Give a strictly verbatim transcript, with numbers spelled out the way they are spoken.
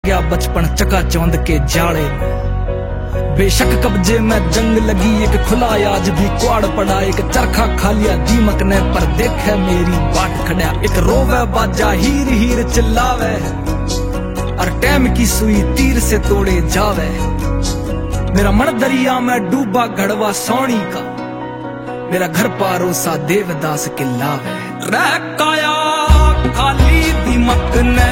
गया बचपन चकाचौंध के जाड़े, बेशक कब्जे में जंग लगी एक खुला आज भी क्वाड़ पड़ा, एक चरखा खा लिया दीमक ने पर देखे मेरी बाट खड़ा, एक रोवे बाजा हीर हीर चिल्लावे और टैम की सुई तीर से तोड़े जावे। मेरा मन दरिया में डूबा घड़वा सोनी का, मेरा घर पारोसा देवदास किला वे। रह काया खाली दीमक ने